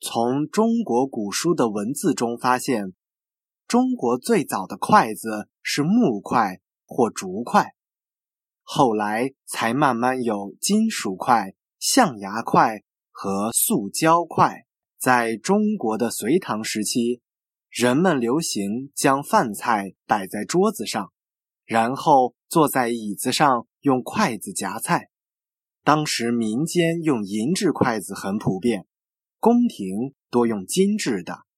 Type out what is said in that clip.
从中国古书的文字中发现，中国最早的筷子是木筷或竹筷，后来才慢慢有金属筷、象牙筷和塑胶筷。在中国的隋唐时期，人们流行将饭菜摆在桌子上，然后坐在椅子上用筷子夹菜。当时民间用银质筷子很普遍，宫廷多用金质的，